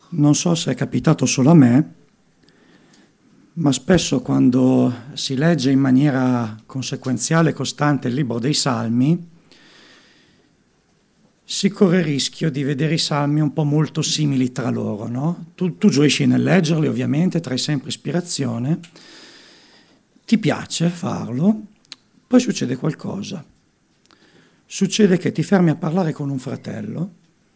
Non so se è capitato solo a me, ma spesso quando si legge in maniera conseguenziale e costante il libro dei Salmi, si corre il rischio di vedere i Salmi un po' molto simili tra loro, no? Tu gioisci nel leggerli, ovviamente, trai sempre ispirazione, ti piace farlo, poi succede qualcosa. Succede che ti fermi a parlare con un fratello,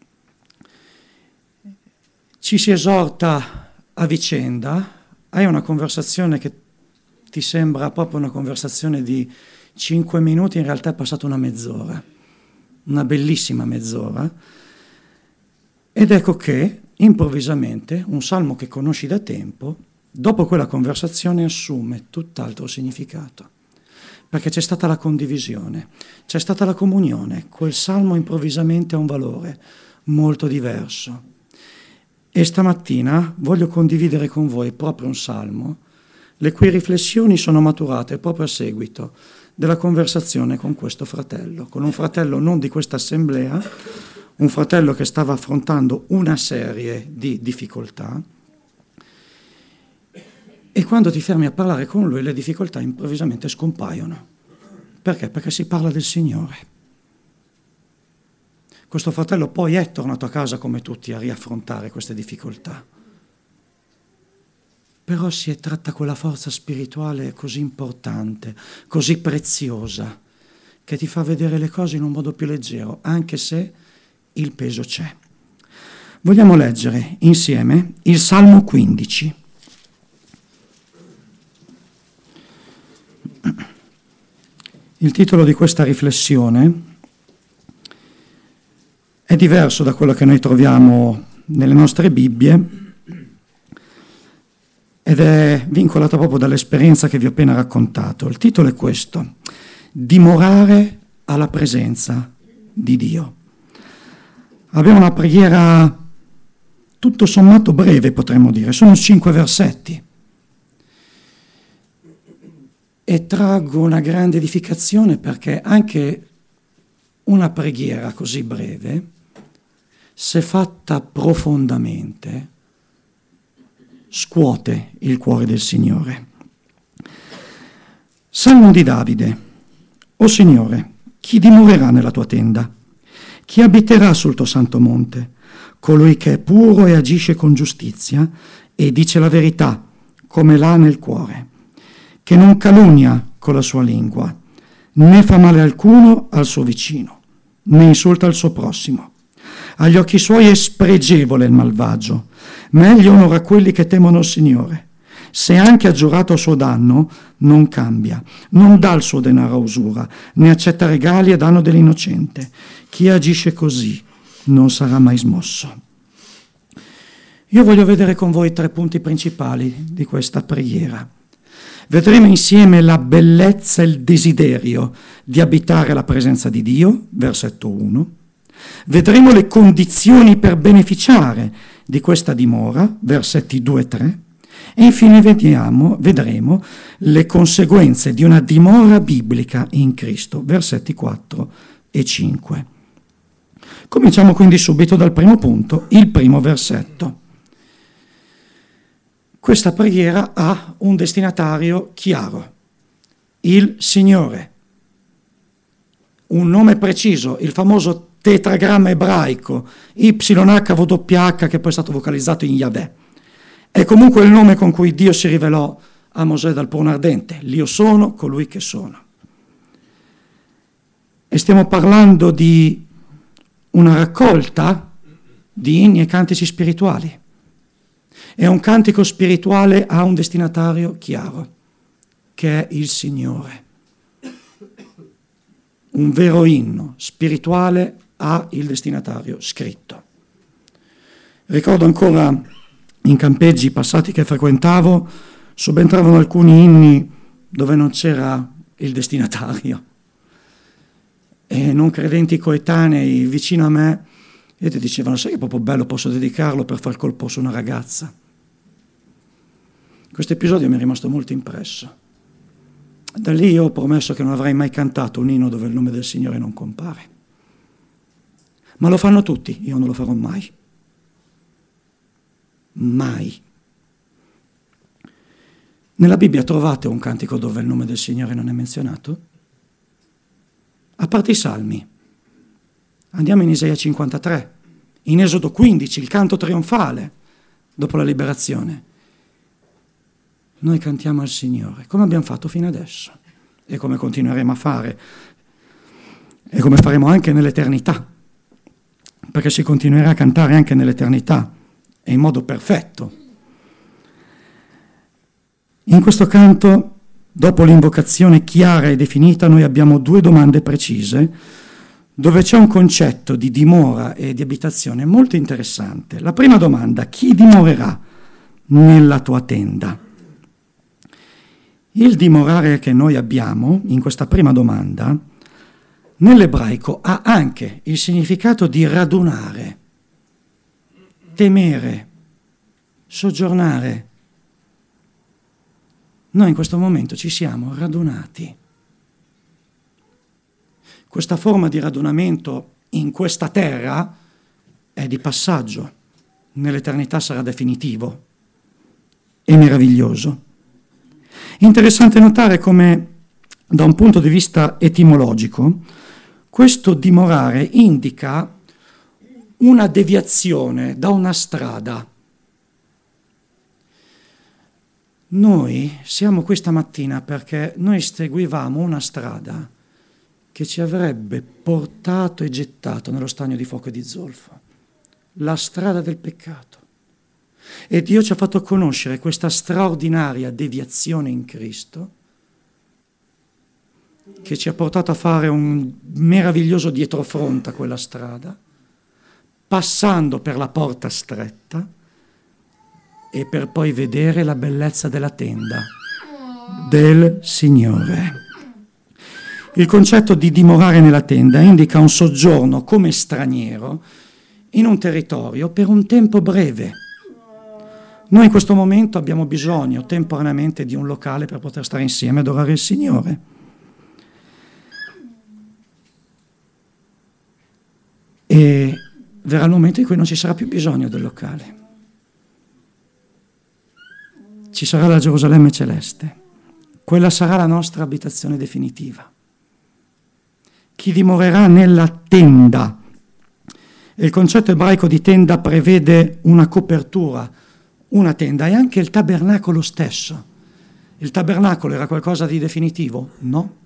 ci si esorta a vicenda, hai una conversazione che ti sembra proprio una conversazione di 5 minuti, in realtà è passata una mezz'ora, una bellissima mezz'ora, ed ecco che improvvisamente un salmo che conosci da tempo, dopo quella conversazione assume tutt'altro significato, perché c'è stata la condivisione, c'è stata la comunione, quel salmo improvvisamente ha un valore molto diverso. E stamattina voglio condividere con voi proprio un salmo, le cui riflessioni sono maturate proprio a seguito della conversazione con questo fratello, con un fratello non di questa assemblea, un fratello che stava affrontando una serie di difficoltà, e quando ti fermi a parlare con lui le difficoltà improvvisamente scompaiono. Perché? Perché si parla del Signore. Questo fratello poi è tornato a casa come tutti a riaffrontare queste difficoltà. Però si è tratta quella forza spirituale così importante, così preziosa, che ti fa vedere le cose in un modo più leggero, anche se il peso c'è. Vogliamo leggere insieme il Salmo 15. Il titolo di questa riflessione è diverso da quello che noi troviamo nelle nostre Bibbie ed è vincolato proprio dall'esperienza che vi ho appena raccontato. Il titolo è questo: dimorare alla presenza di Dio. Abbiamo una preghiera tutto sommato breve, potremmo dire, sono 5 versetti. E traggo una grande edificazione perché anche una preghiera così breve, se fatta profondamente, scuote il cuore del Signore. Salmo di Davide. O Signore, chi dimorerà nella tua tenda? Chi abiterà sul tuo santo monte? Colui che è puro e agisce con giustizia e dice la verità, come l'ha nel cuore, che non calunnia con la sua lingua, né fa male alcuno al suo vicino, né insulta il suo prossimo. Agli occhi suoi è spregevole il malvagio, ma egli onora quelli che temono il Signore. Se anche ha giurato a suo danno, non cambia, non dà il suo denaro a usura, né accetta regali a danno dell'innocente. Chi agisce così non sarà mai smosso. Io voglio vedere con voi 3 punti principali di questa preghiera. Vedremo insieme la bellezza e il desiderio di abitare la presenza di Dio, versetto 1. Vedremo le condizioni per beneficiare di questa dimora, versetti 2 e 3. E infine vedremo le conseguenze di una dimora biblica in Cristo, versetti 4 e 5. Cominciamo quindi subito dal primo punto, il primo versetto. Questa preghiera ha un destinatario chiaro, il Signore. Un nome preciso, il famoso tetragramma ebraico, YHWH, che poi è stato vocalizzato in Yahweh. È comunque il nome con cui Dio si rivelò a Mosè dal Porno Ardente. L'Io sono, colui che sono. E stiamo parlando di una raccolta di inni e cantici spirituali. E un cantico spirituale ha un destinatario chiaro, che è il Signore. Un vero inno spirituale ha il destinatario scritto. Ricordo ancora in campeggi passati che frequentavo, subentravano alcuni inni dove non c'era il destinatario. E non credenti coetanei vicino a me e ti dicevano: sai che è proprio bello, posso dedicarlo per far colpo su una ragazza. Questo episodio mi è rimasto molto impresso. Da lì io ho promesso che non avrei mai cantato un inno dove il nome del Signore non compare. Ma lo fanno tutti, io non lo farò mai. mai. Nella Bibbia trovate un cantico dove il nome del Signore non è menzionato? A parte i Salmi. Andiamo in Isaia 53, in Esodo 15, il canto trionfale dopo la liberazione. Noi cantiamo al Signore, come abbiamo fatto fino adesso e come continueremo a fare e come faremo anche nell'eternità, perché si continuerà a cantare anche nell'eternità e in modo perfetto. In questo canto, dopo l'invocazione chiara e definita, noi abbiamo due domande precise, dove c'è un concetto di dimora e di abitazione molto interessante. La prima domanda: chi dimorerà nella tua tenda? Il dimorare che noi abbiamo in questa prima domanda, nell'ebraico ha anche il significato di radunare, temere, soggiornare. Noi in questo momento ci siamo radunati. Questa forma di radunamento in questa terra è di passaggio, nell'eternità sarà definitivo e meraviglioso. Interessante notare come, da un punto di vista etimologico, questo dimorare indica una deviazione da una strada. Noi siamo qui stamattina perché noi seguivamo una strada che ci avrebbe portato e gettato nello stagno di fuoco e di zolfo, la strada del peccato. E Dio ci ha fatto conoscere questa straordinaria deviazione in Cristo, che ci ha portato a fare un meraviglioso dietrofront a quella strada, passando per la porta stretta e per poi vedere la bellezza della tenda del Signore. Il concetto di dimorare nella tenda indica un soggiorno come straniero in un territorio per un tempo breve. Noi in questo momento abbiamo bisogno temporaneamente di un locale per poter stare insieme e adorare il Signore. E verrà il momento in cui non ci sarà più bisogno del locale. Ci sarà la Gerusalemme celeste. Quella sarà la nostra abitazione definitiva. Chi dimorerà nella tenda. E il concetto ebraico di tenda prevede una copertura, una tenda, e anche il tabernacolo stesso. Il tabernacolo era qualcosa di definitivo? No.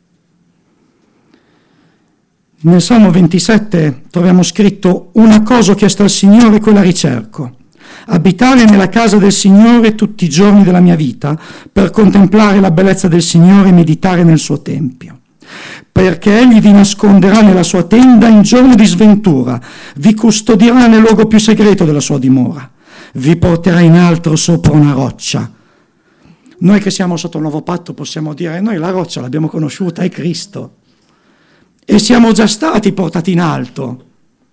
Nel Salmo 27 troviamo scritto: una cosa ho chiesto al Signore, quella ricerco: abitare nella casa del Signore tutti i giorni della mia vita, per contemplare la bellezza del Signore e meditare nel suo tempio. Perché egli vi nasconderà nella sua tenda in giorno di sventura, vi custodirà nel luogo più segreto della sua dimora, vi porterà in alto sopra una roccia. Noi che siamo sotto il nuovo patto possiamo dire: noi la roccia l'abbiamo conosciuta, è Cristo, e siamo già stati portati in alto.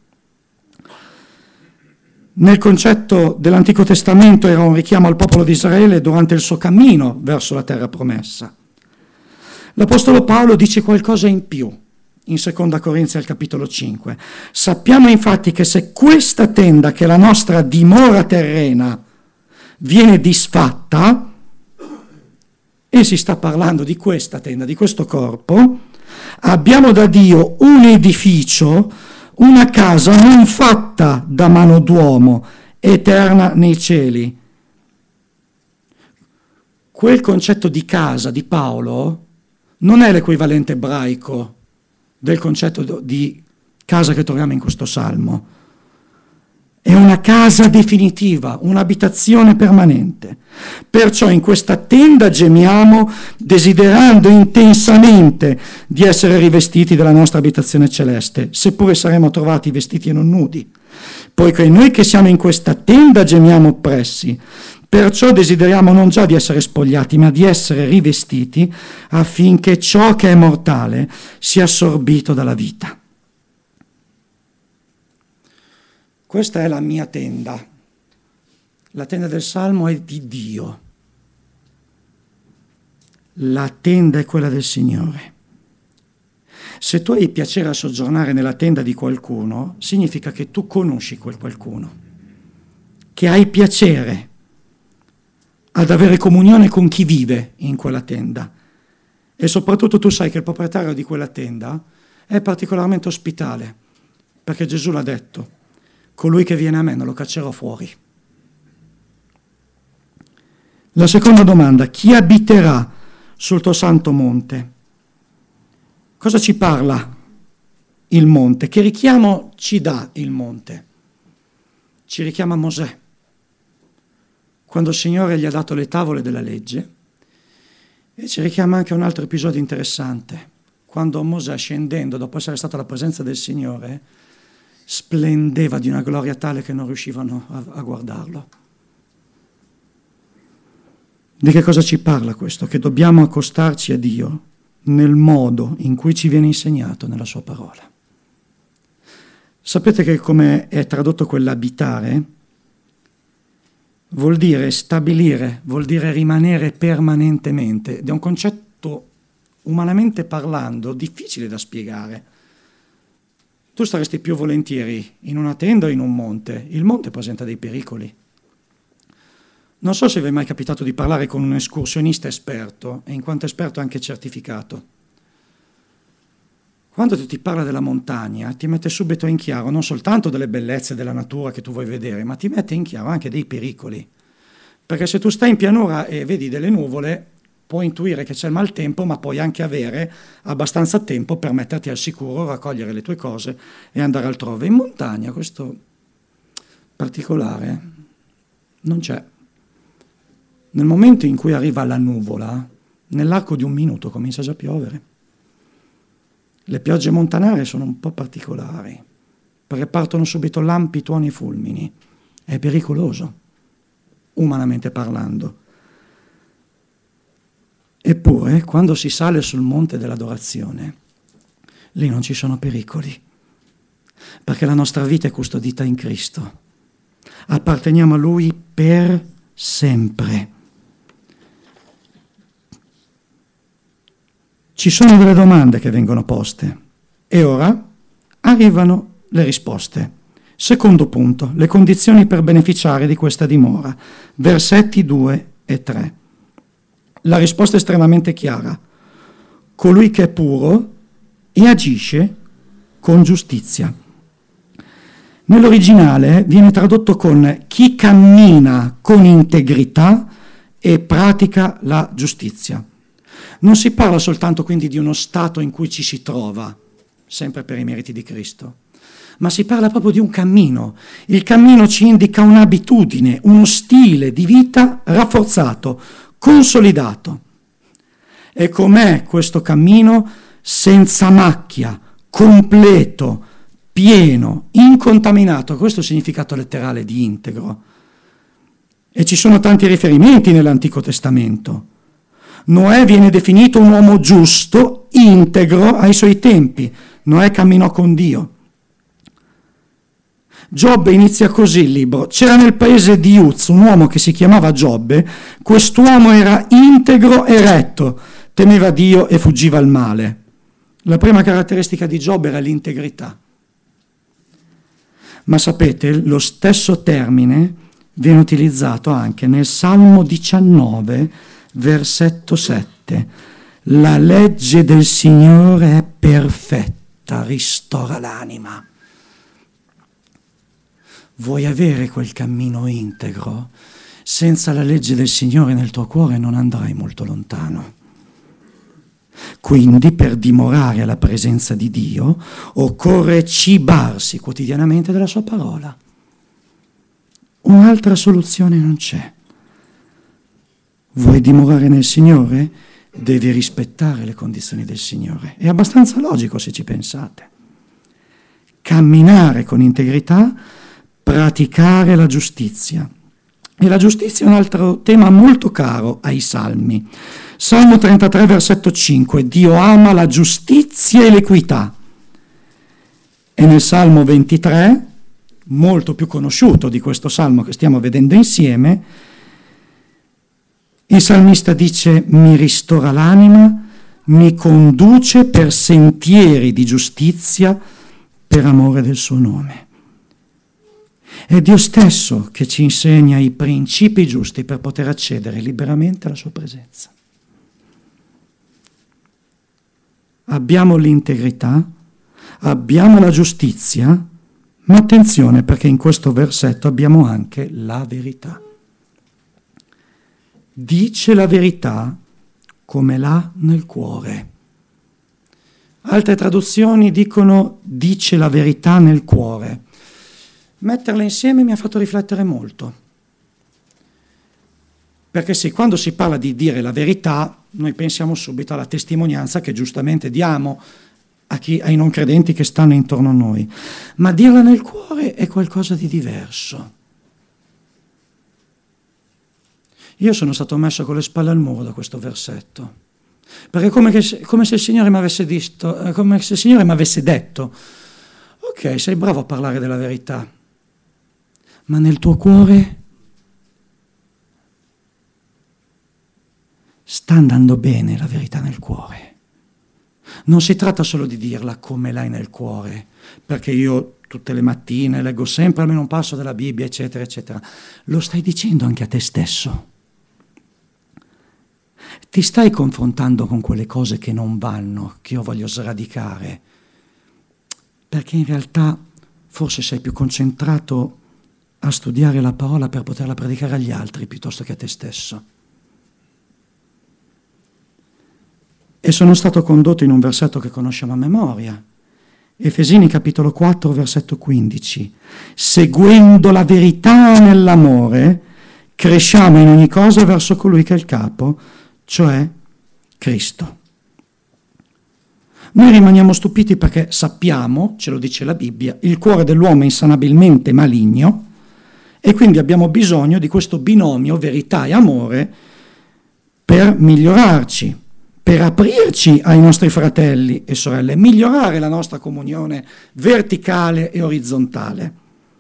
Nel concetto dell'Antico Testamento era un richiamo al popolo di Israele durante il suo cammino verso la terra promessa. L'Apostolo Paolo dice qualcosa in più in Seconda Corinzi al capitolo 5. Sappiamo infatti che se questa tenda, che è la nostra dimora terrena, viene disfatta, e si sta parlando di questa tenda, di questo corpo, abbiamo da Dio un edificio, una casa non fatta da mano d'uomo, eterna nei cieli. Quel concetto di casa di Paolo non è l'equivalente ebraico del concetto di casa che troviamo in questo salmo. È una casa definitiva, un'abitazione permanente. Perciò in questa tenda gemiamo, desiderando intensamente di essere rivestiti della nostra abitazione celeste, seppure saremo trovati vestiti e non nudi. Poiché noi che siamo in questa tenda gemiamo oppressi, perciò desideriamo non già di essere spogliati, ma di essere rivestiti, affinché ciò che è mortale sia assorbito dalla vita. Questa è la mia tenda. La tenda del Salmo è di Dio. La tenda è quella del Signore. Se tu hai piacere a soggiornare nella tenda di qualcuno, significa che tu conosci quel qualcuno, che hai piacere ad avere comunione con chi vive in quella tenda. E soprattutto tu sai che il proprietario di quella tenda è particolarmente ospitale, perché Gesù l'ha detto: colui che viene a me non lo caccerò fuori. La seconda domanda: chi abiterà sul tuo santo monte? Cosa ci parla il monte? Che richiamo ci dà il monte? Ci richiama Mosè, quando il Signore gli ha dato le tavole della legge, e ci richiama anche un altro episodio interessante, quando Mosè, scendendo dopo essere stato alla presenza del Signore, splendeva di una gloria tale che non riuscivano a guardarlo. Di che cosa ci parla questo? Che dobbiamo accostarci a Dio nel modo in cui ci viene insegnato nella sua parola. Sapete che come è tradotto quell'abitare? Vuol dire stabilire, vuol dire rimanere permanentemente, ed è un concetto, umanamente parlando, difficile da spiegare. Tu staresti più volentieri in una tenda o in un monte? Il monte presenta dei pericoli. Non so se vi è mai capitato di parlare con un escursionista esperto, e in quanto esperto anche certificato. Quando ti parla della montagna, ti mette subito in chiaro non soltanto delle bellezze della natura che tu vuoi vedere, ma ti mette in chiaro anche dei pericoli. Perché se tu stai in pianura e vedi delle nuvole, puoi intuire che c'è il maltempo, ma puoi anche avere abbastanza tempo per metterti al sicuro, raccogliere le tue cose e andare altrove. In montagna questo particolare non c'è. Nel momento in cui arriva la nuvola, nell'arco di un minuto comincia già a piovere. Le piogge montanare sono un po' particolari, perché partono subito lampi, tuoni e fulmini. È pericoloso, umanamente parlando. Eppure, quando si sale sul monte dell'adorazione, lì non ci sono pericoli, perché la nostra vita è custodita in Cristo. Apparteniamo a Lui per sempre. Ci sono delle domande che vengono poste e ora arrivano le risposte. Secondo punto, le condizioni per beneficiare di questa dimora, versetti 2 e 3. La risposta è estremamente chiara: colui che è puro e agisce con giustizia. Nell'originale viene tradotto con chi cammina con integrità e pratica la giustizia. Non si parla soltanto quindi di uno stato in cui ci si trova, sempre per i meriti di Cristo, ma si parla proprio di un cammino. Il cammino ci indica un'abitudine, uno stile di vita rafforzato, consolidato. E com'è questo cammino? Senza macchia, completo, pieno, incontaminato. Questo è il significato letterale di integro. E ci sono tanti riferimenti nell'Antico Testamento. Noè viene definito un uomo giusto, integro ai suoi tempi. Noè camminò con Dio. Giobbe inizia così il libro: c'era nel paese di Uz un uomo che si chiamava Giobbe, quest'uomo era integro e retto, temeva Dio e fuggiva al male. La prima caratteristica di Giobbe era l'integrità. Ma sapete, lo stesso termine viene utilizzato anche nel Salmo 19, versetto 7. La legge del Signore è perfetta, ristora l'anima. Vuoi avere quel cammino integro? Senza la legge del Signore nel tuo cuore non andrai molto lontano. Quindi, per dimorare alla presenza di Dio, occorre cibarsi quotidianamente della sua parola. Un'altra soluzione non c'è. Vuoi dimorare nel Signore? Devi rispettare le condizioni del Signore. È abbastanza logico se ci pensate. Camminare con integrità, praticare la giustizia. E la giustizia è un altro tema molto caro ai Salmi. Salmo 33, versetto 5. Dio ama la giustizia e l'equità. E nel Salmo 23, molto più conosciuto di questo Salmo che stiamo vedendo insieme, il salmista dice: mi ristora l'anima, mi conduce per sentieri di giustizia per amore del suo nome. È Dio stesso che ci insegna i principi giusti per poter accedere liberamente alla sua presenza. Abbiamo l'integrità, abbiamo la giustizia, ma attenzione perché in questo versetto abbiamo anche la verità. Dice la verità come l'ha nel cuore. Altre traduzioni dicono dice la verità nel cuore. Metterle insieme mi ha fatto riflettere molto. Perché sì, quando si parla di dire la verità, noi pensiamo subito alla testimonianza che giustamente diamo ai non credenti che stanno intorno a noi. Ma dirla nel cuore è qualcosa di diverso. Io sono stato messo con le spalle al muro da questo versetto, perché è come se il Signore mi avesse detto, ok, sei bravo a parlare della verità, ma nel tuo cuore sta andando bene la verità nel cuore. Non si tratta solo di dirla come l'hai nel cuore, perché io tutte le mattine leggo sempre almeno un passo della Bibbia, eccetera, eccetera. Lo stai dicendo anche a te stesso. Ti stai confrontando con quelle cose che non vanno, che io voglio sradicare, perché in realtà forse sei più concentrato a studiare la parola per poterla predicare agli altri piuttosto che a te stesso. E sono stato condotto in un versetto che conosciamo a memoria, Efesini capitolo 4 versetto 15. Seguendo la verità nell'amore, cresciamo in ogni cosa verso colui che è il capo, cioè Cristo. Noi rimaniamo stupiti perché sappiamo, ce lo dice la Bibbia, il cuore dell'uomo è insanabilmente maligno e quindi abbiamo bisogno di questo binomio verità e amore per migliorarci, per aprirci ai nostri fratelli e sorelle, migliorare la nostra comunione verticale e orizzontale.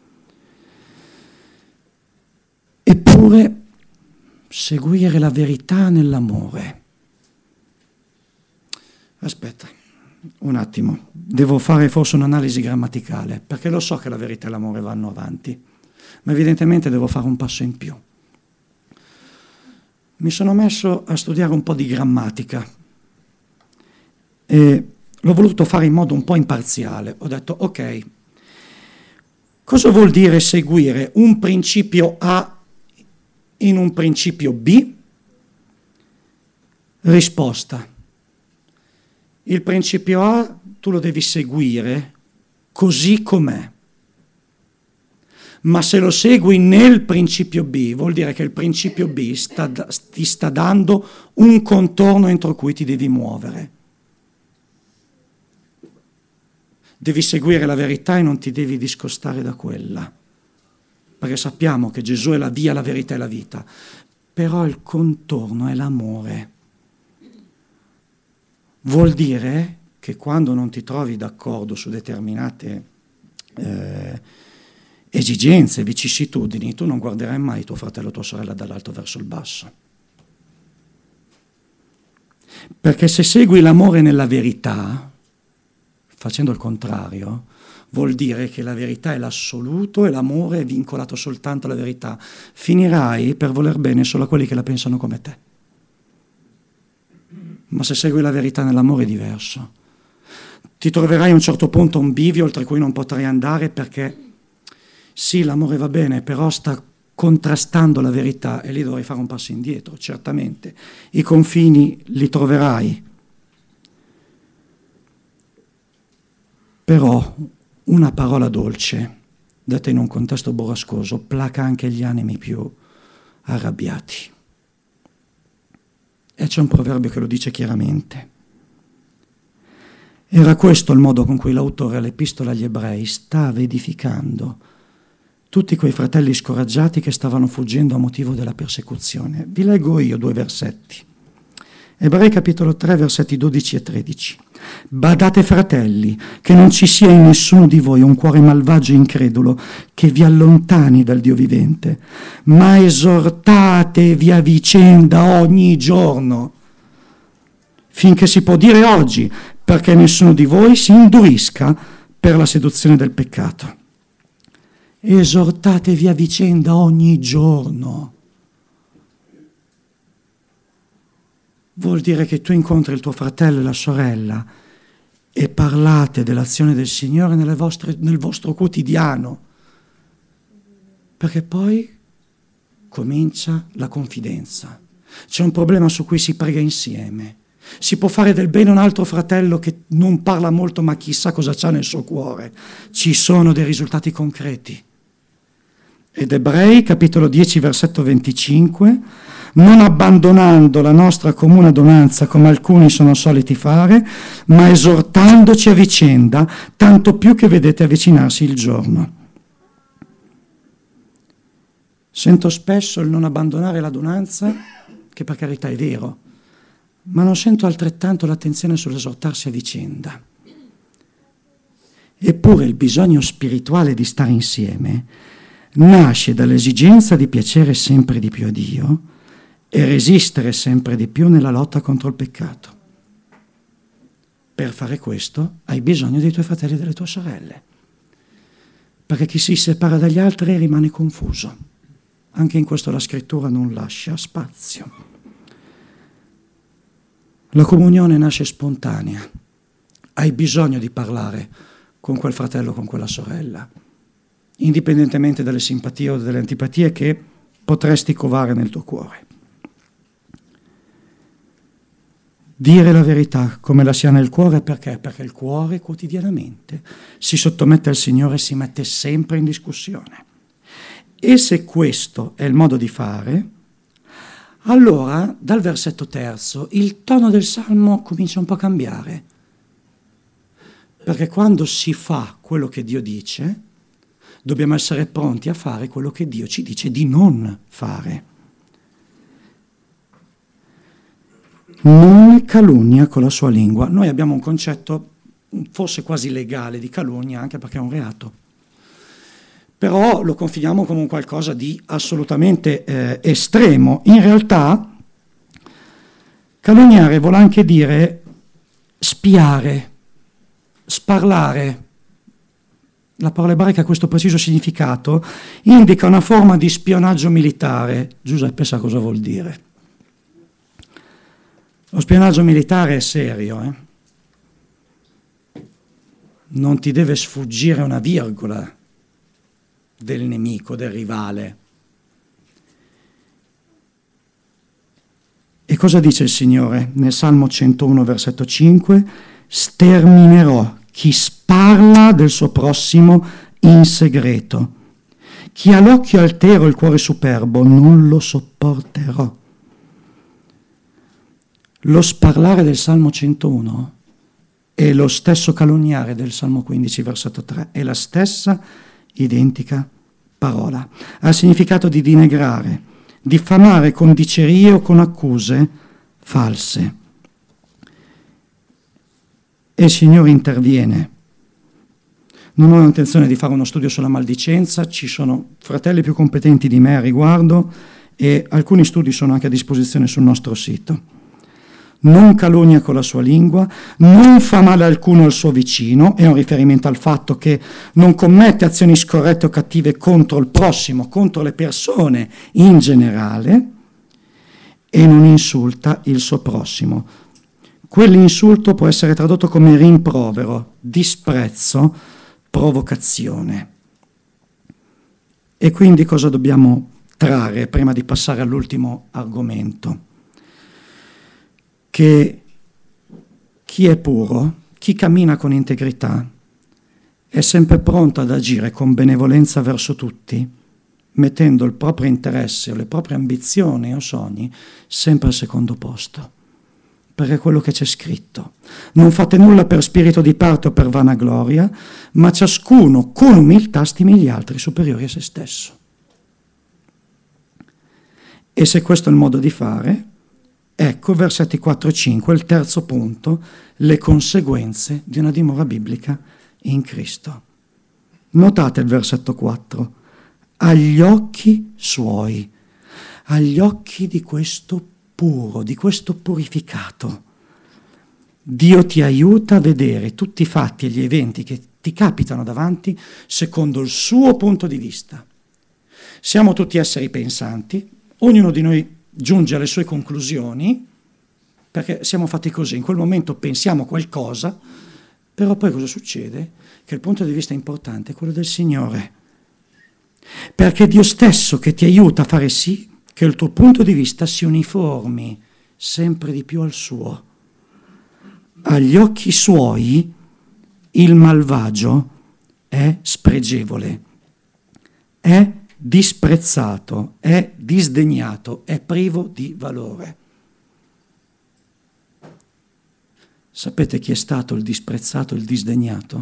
Eppure seguire la verità nell'amore. Aspetta, un attimo, devo fare forse un'analisi grammaticale, perché lo so che la verità e l'amore vanno avanti, ma evidentemente devo fare un passo in più. Mi sono messo a studiare un po' di grammatica e l'ho voluto fare in modo un po' imparziale. Ho detto, ok, cosa vuol dire seguire un principio A in un principio B? Risposta. Il principio A tu lo devi seguire così com'è. Ma se lo segui nel principio B, vuol dire che il principio B ti sta dando un contorno entro cui ti devi muovere. Devi seguire la verità e non ti devi discostare da quella. Perché sappiamo che Gesù è la via, la verità e la vita. Però il contorno è l'amore. Vuol dire che quando non ti trovi d'accordo su determinate esigenze, vicissitudini, tu non guarderai mai tuo fratello o tua sorella dall'alto verso il basso. Perché se segui l'amore nella verità, facendo il contrario, vuol dire che la verità è l'assoluto e l'amore è vincolato soltanto alla verità. Finirai per voler bene solo a quelli che la pensano come te. Ma se segui la verità nell'amore è diverso. Ti troverai a un certo punto un bivio oltre cui non potrai andare perché sì, l'amore va bene, però sta contrastando la verità e lì dovrai fare un passo indietro, certamente. I confini li troverai. Però una parola dolce, detta in un contesto burrascoso, placa anche gli animi più arrabbiati. E c'è un proverbio che lo dice chiaramente. Era questo il modo con cui l'autore all'Epistola agli Ebrei stava edificando tutti quei fratelli scoraggiati che stavano fuggendo a motivo della persecuzione. Vi leggo io 2 versetti. Ebrei capitolo 3, versetti 12 e 13. Badate fratelli, che non ci sia in nessuno di voi un cuore malvagio e incredulo che vi allontani dal Dio vivente, ma esortatevi a vicenda ogni giorno, finché si può dire oggi, perché nessuno di voi si indurisca per la seduzione del peccato. Esortatevi a vicenda ogni giorno. Vuol dire che tu incontri il tuo fratello e la sorella e parlate dell'azione del Signore nel vostro quotidiano, perché poi comincia la confidenza. C'è un problema su cui si prega insieme. Si può fare del bene a un altro fratello che non parla molto, ma chissà cosa c'ha nel suo cuore. Ci sono dei risultati concreti. Ed Ebrei, capitolo 10, versetto 25, non abbandonando la nostra comune adunanza come alcuni sono soliti fare, ma esortandoci a vicenda, tanto più che vedete avvicinarsi il giorno. Sento spesso il non abbandonare l'adunanza, che per carità è vero, ma non sento altrettanto l'attenzione sull'esortarsi a vicenda. Eppure il bisogno spirituale di stare insieme nasce dall'esigenza di piacere sempre di più a Dio e resistere sempre di più nella lotta contro il peccato. Per fare questo hai bisogno dei tuoi fratelli e delle tue sorelle, perché chi si separa dagli altri rimane confuso. Anche in questo la scrittura non lascia spazio. La comunione nasce spontanea. Hai bisogno di parlare con quel fratello o con quella sorella, indipendentemente dalle simpatie o dalle antipatie che potresti covare nel tuo cuore. Dire la verità come la si ha nel cuore, perché? Perché il cuore quotidianamente si sottomette al Signore e si mette sempre in discussione. E se questo è il modo di fare, allora dal versetto 3 il tono del Salmo comincia un po' a cambiare. Perché quando si fa quello che Dio dice, dobbiamo essere pronti a fare quello che Dio ci dice di non fare. Non calunnia con la sua lingua. Noi abbiamo un concetto forse quasi legale di calunnia, anche perché è un reato. Però lo confiniamo come un qualcosa di assolutamente estremo. In realtà, calunniare vuol anche dire spiare, sparlare. La parola ebraica ha questo preciso significato, indica una forma di spionaggio militare. Giuseppe sa cosa vuol dire. Lo spionaggio militare è serio, Non ti deve sfuggire una virgola del nemico, del rivale. E cosa dice il Signore nel Salmo 101, versetto 5? Sterminerò chi parla del suo prossimo in segreto. Chi ha l'occhio altero e il cuore superbo, non lo sopporterò. Lo sparlare del Salmo 101 è lo stesso calunniare del Salmo 15, versetto 3. È la stessa identica parola. Ha il significato di dinegrare, diffamare con dicerie o con accuse false. E il Signore interviene. Non ho intenzione di fare uno studio sulla maldicenza, ci sono fratelli più competenti di me a riguardo e alcuni studi sono anche a disposizione sul nostro sito. Non calunnia con la sua lingua, non fa male alcuno al suo vicino, è un riferimento al fatto che non commette azioni scorrette o cattive contro il prossimo, contro le persone in generale, e non insulta il suo prossimo. Quell'insulto può essere tradotto come rimprovero, disprezzo, provocazione. E quindi cosa dobbiamo trarre prima di passare all'ultimo argomento? Che chi è puro, chi cammina con integrità, è sempre pronto ad agire con benevolenza verso tutti, mettendo il proprio interesse o le proprie ambizioni o sogni sempre al secondo posto. Perché è quello che c'è scritto. Non fate nulla per spirito di parte o per vanagloria, ma ciascuno con umiltà stimi gli altri superiori a se stesso. E se questo è il modo di fare, ecco versetti 4 e 5, il terzo punto, le conseguenze di una dimora biblica in Cristo. Notate il versetto 4, agli occhi suoi, agli occhi di questo puro, di questo purificato. Dio ti aiuta a vedere tutti i fatti e gli eventi che ti capitano davanti secondo il suo punto di vista. Siamo tutti esseri pensanti, ognuno di noi giunge alle sue conclusioni, perché siamo fatti così, in quel momento pensiamo qualcosa, però poi cosa succede? Che il punto di vista importante è quello del Signore, perché è Dio stesso che ti aiuta a fare sì che il tuo punto di vista si uniformi sempre di più al suo. Agli occhi suoi il malvagio è spregevole, è disprezzato, è disdegnato, è privo di valore. Sapete chi è stato il disprezzato, il disdegnato?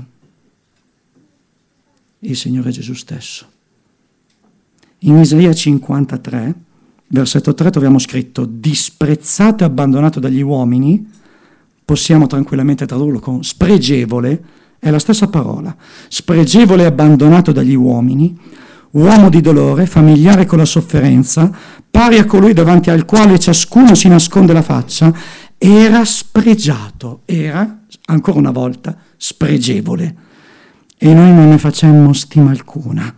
Il Signore Gesù stesso. In Isaia 53, versetto 3, troviamo scritto: disprezzato e abbandonato dagli uomini, possiamo tranquillamente tradurlo con spregevole, è la stessa parola, spregevole e abbandonato dagli uomini, uomo di dolore, familiare con la sofferenza, pari a colui davanti al quale ciascuno si nasconde la faccia, era spregiato, era, ancora una volta, spregevole. E noi non ne facemmo stima alcuna.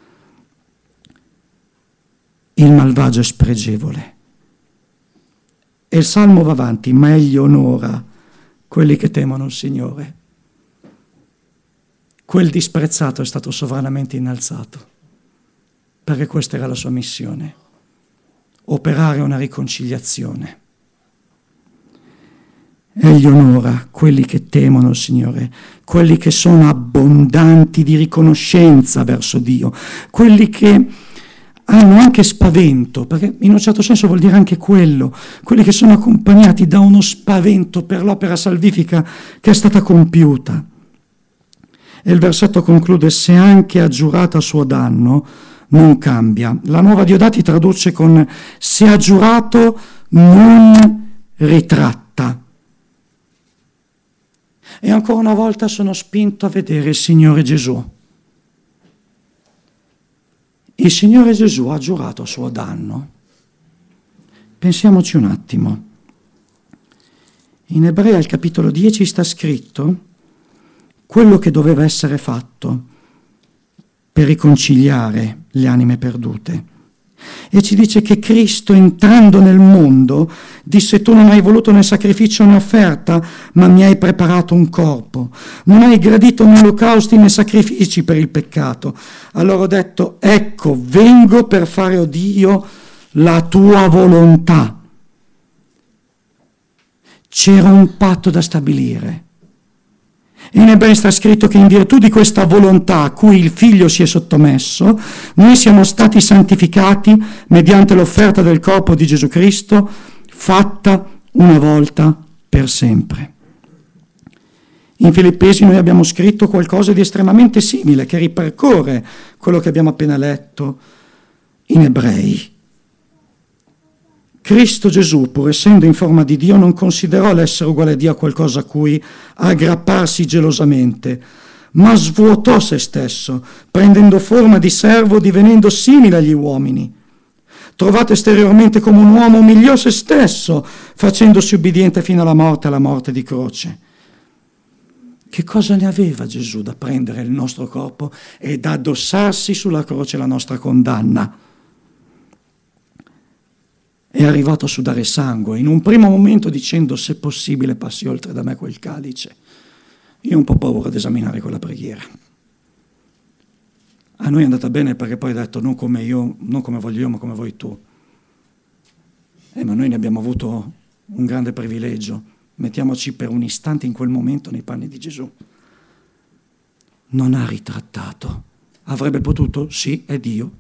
Il malvagio è spregevole. E il Salmo va avanti: ma egli onora quelli che temono il Signore. Quel disprezzato è stato sovranamente innalzato, perché questa era la sua missione, operare una riconciliazione. Egli onora quelli che temono il Signore, quelli che sono abbondanti di riconoscenza verso Dio, quelli che hanno anche spavento, perché in un certo senso vuol dire anche quello, quelli che sono accompagnati da uno spavento per l'opera salvifica che è stata compiuta. E il versetto conclude: se anche ha giurato a suo danno, non cambia. La Nuova Diodati traduce con: se ha giurato, non ritratta. E ancora una volta sono spinto a vedere il Signore Gesù. Il Signore Gesù ha giurato a suo danno. Pensiamoci un attimo. In Ebrei al capitolo 10 sta scritto quello che doveva essere fatto per riconciliare le anime perdute. E ci dice che Cristo, entrando nel mondo, disse: tu non hai voluto né sacrificio né offerta, ma mi hai preparato un corpo. Non hai gradito né olocausti né sacrifici per il peccato. Allora ho detto: ecco, vengo per fare, o Dio, la tua volontà. C'era un patto da stabilire. In Ebrei sta scritto che in virtù di questa volontà a cui il Figlio si è sottomesso, noi siamo stati santificati mediante l'offerta del corpo di Gesù Cristo, fatta una volta per sempre. In Filippesi noi abbiamo scritto qualcosa di estremamente simile, che ripercorre quello che abbiamo appena letto in Ebrei. Cristo Gesù, pur essendo in forma di Dio, non considerò l'essere uguale a Dio a qualcosa a cui aggrapparsi gelosamente, ma svuotò se stesso, prendendo forma di servo, divenendo simile agli uomini. Trovato esteriormente come un uomo, umiliò se stesso, facendosi ubbidiente fino alla morte di croce. Che cosa ne aveva Gesù da prendere il nostro corpo e da addossarsi sulla croce la nostra condanna? È arrivato a sudare sangue, in un primo momento dicendo: se possibile passi oltre da me quel calice. Io ho un po' paura ad esaminare quella preghiera. A noi è andata bene perché poi ha detto: non come io, non come voglio io, ma come vuoi tu. Ma noi ne abbiamo avuto un grande privilegio. Mettiamoci per un istante in quel momento nei panni di Gesù. Non ha ritrattato. Avrebbe potuto? Sì, è Dio.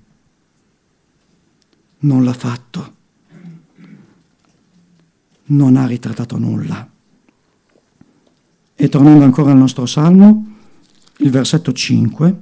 Non l'ha fatto. Non ha ritrattato nulla. E tornando ancora al nostro Salmo, il versetto 5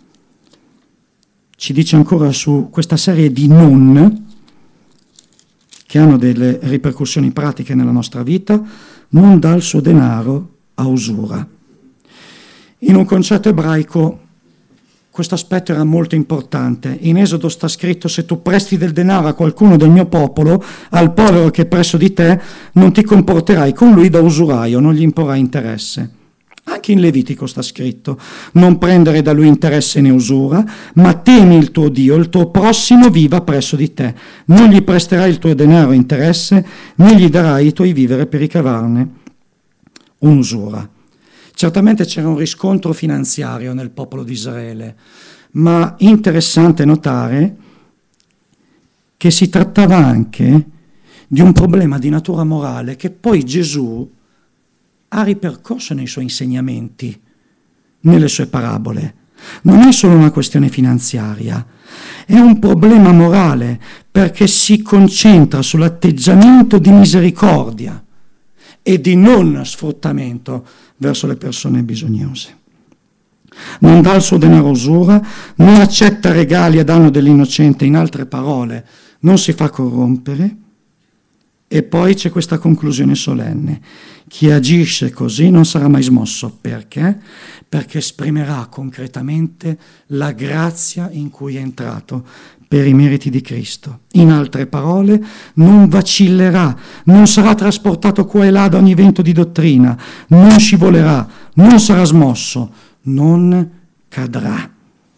ci dice ancora su questa serie di non che hanno delle ripercussioni pratiche nella nostra vita: non dà il suo denaro a usura. In un concetto ebraico questo aspetto era molto importante. In Esodo sta scritto: se tu presti del denaro a qualcuno del mio popolo, al povero che è presso di te, non ti comporterai con lui da usuraio, non gli imporrai interesse. Anche occhi, in Levitico sta scritto: non prendere da lui interesse né usura, ma temi il tuo Dio, il tuo prossimo viva presso di te. Non gli presterai il tuo denaro interesse, né gli darai i tuoi viveri per ricavarne un'usura. Certamente c'era un riscontro finanziario nel popolo di Israele, ma interessante notare che si trattava anche di un problema di natura morale che poi Gesù ha ripercorso nei suoi insegnamenti, nelle sue parabole. Non è solo una questione finanziaria, è un problema morale perché si concentra sull'atteggiamento di misericordia e di non sfruttamento verso le persone bisognose. Non dà il suo denaro usura, non accetta regali a danno dell'innocente, in altre parole, non si fa corrompere. E poi c'è questa conclusione solenne: chi agisce così non sarà mai smosso. Perché? Perché esprimerà concretamente la grazia in cui è entrato per i meriti di Cristo. In altre parole, non vacillerà, non sarà trasportato qua e là da ogni vento di dottrina, non scivolerà, non sarà smosso, non cadrà.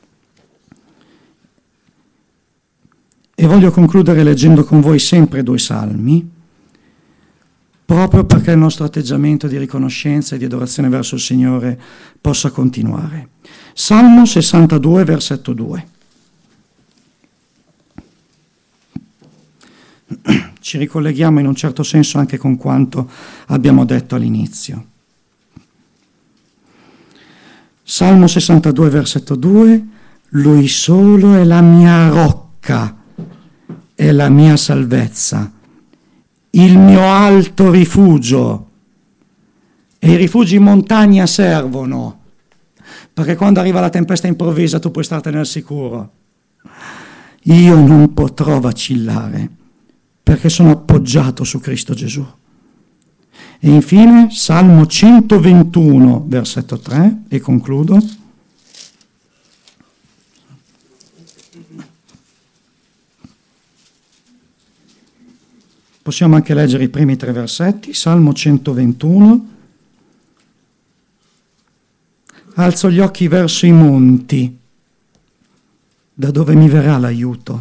E voglio concludere leggendo con voi sempre 2 salmi, proprio perché il nostro atteggiamento di riconoscenza e di adorazione verso il Signore possa continuare. Salmo 62, versetto 2. Ci ricolleghiamo in un certo senso anche con quanto abbiamo detto all'inizio. Salmo 62, versetto 2: Lui solo è la mia rocca, è la mia salvezza, il mio alto rifugio. E i rifugi in montagna servono, perché quando arriva la tempesta improvvisa tu puoi startene al sicuro. Io non potrò vacillare, perché sono appoggiato su Cristo Gesù. E infine Salmo 121, versetto 3, e concludo. Possiamo anche leggere i primi 3 versetti. Salmo 121. Alzo gli occhi verso i monti, da dove mi verrà l'aiuto?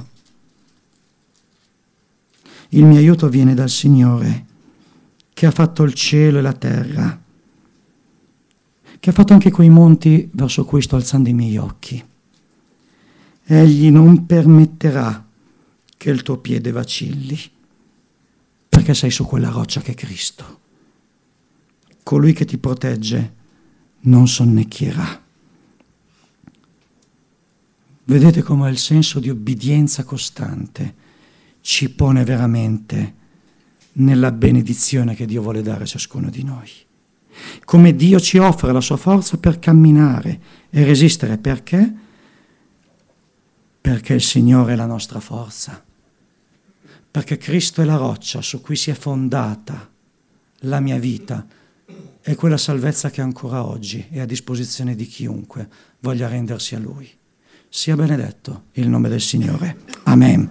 Il mio aiuto viene dal Signore, che ha fatto il cielo e la terra, che ha fatto anche quei monti verso cui sto alzando i miei occhi. Egli non permetterà che il tuo piede vacilli, perché sei su quella roccia che è Cristo. Colui che ti protegge non sonnecchierà. Vedete come il senso di obbedienza costante ci pone veramente nella benedizione che Dio vuole dare a ciascuno di noi. Come Dio ci offre la sua forza per camminare e resistere. Perché? Perché il Signore è la nostra forza. Perché Cristo è la roccia su cui si è fondata la mia vita e quella salvezza che ancora oggi è a disposizione di chiunque voglia rendersi a Lui. Sia benedetto il nome del Signore. Amen.